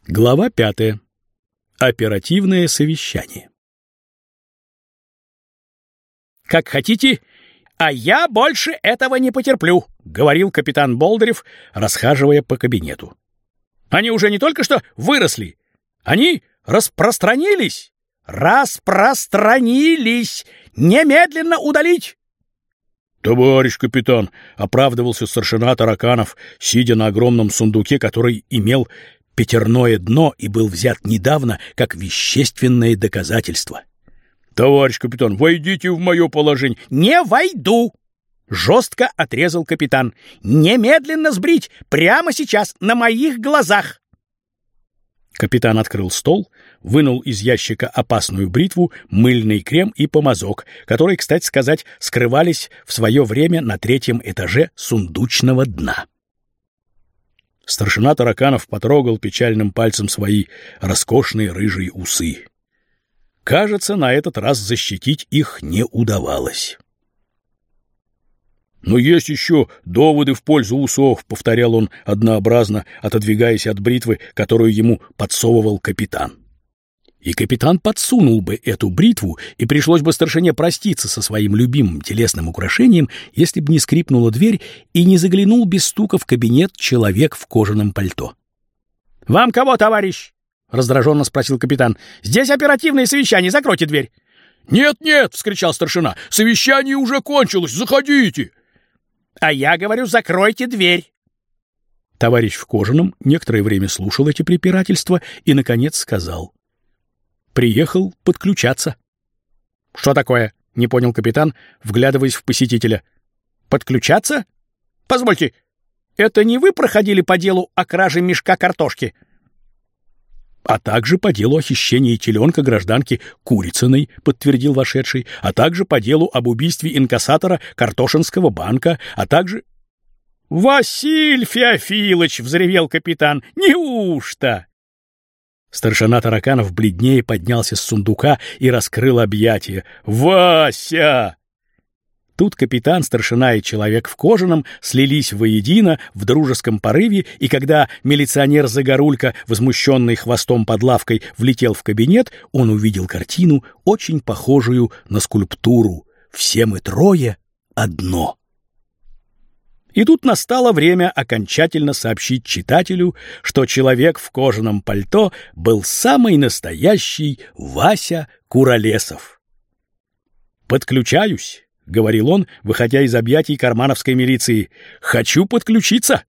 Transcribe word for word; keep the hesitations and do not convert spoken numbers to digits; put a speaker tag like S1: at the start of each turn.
S1: Глава пятая. Оперативное совещание.
S2: «Как хотите, а я больше этого не потерплю», — говорил капитан Болдырев, расхаживая по кабинету. «Они уже не только что выросли, они распространились. Распространились! Немедленно удалить!»
S1: «Товарищ капитан», — оправдывался старшина Тараканов, сидя на огромном сундуке, который имел пятерное дно и был взят недавно как вещественное доказательство.
S2: «Товарищ капитан, войдите в мое положение». «Не войду!» — жестко отрезал капитан. «Немедленно сбрить! Прямо сейчас, на моих глазах!»
S1: Капитан открыл стол, вынул из ящика опасную бритву, мыльный крем и помазок, которые, кстати сказать, скрывались в свое время на третьем этаже сундучного дна. Старшина Тараканов потрогал печальным пальцем свои роскошные рыжие усы. Кажется, на этот раз защитить их не удавалось. «Но есть еще доводы в пользу усов», — повторял он однообразно, отодвигаясь от бритвы, которую ему подсовывал капитан. И капитан подсунул бы эту бритву, и пришлось бы старшине проститься со своим любимым телесным украшением, если бы не скрипнула дверь и не заглянул без стука в кабинет человек в кожаном пальто.
S2: «Вам кого, товарищ?» — раздраженно спросил капитан. «Здесь оперативное совещание, закройте дверь».
S1: «Нет-нет!» — вскричал старшина. «Совещание уже кончилось, заходите!»
S2: «А я говорю, закройте дверь!»
S1: Товарищ в кожаном некоторое время слушал эти препирательства и, наконец, сказал: «Приехал подключаться».
S2: «Что такое?» — не понял капитан, вглядываясь в посетителя. «Подключаться? Позвольте, это не вы проходили по делу о краже мешка картошки?»
S1: «А также по делу о хищении теленка гражданки Курицыной», — подтвердил вошедший, «а также по делу об убийстве инкассатора Картошинского банка, а также...»
S2: «Василь Феофилыч!» — взревел капитан. «Неужто?»
S1: Старшина Тараканов бледнее поднялся с сундука и раскрыл объятия. «Вася!» Тут капитан, старшина и человек в кожаном слились воедино в дружеском порыве, и когда милиционер Загорулько, возмущенный хвостом под лавкой, влетел в кабинет, он увидел картину, очень похожую на скульптуру. Все мы трое — одно. И тут настало время окончательно сообщить читателю, что человек в кожаном пальто был самый настоящий Вася Куролесов. «Подключаюсь», — говорил он, выходя из объятий кармановской милиции. «Хочу подключиться».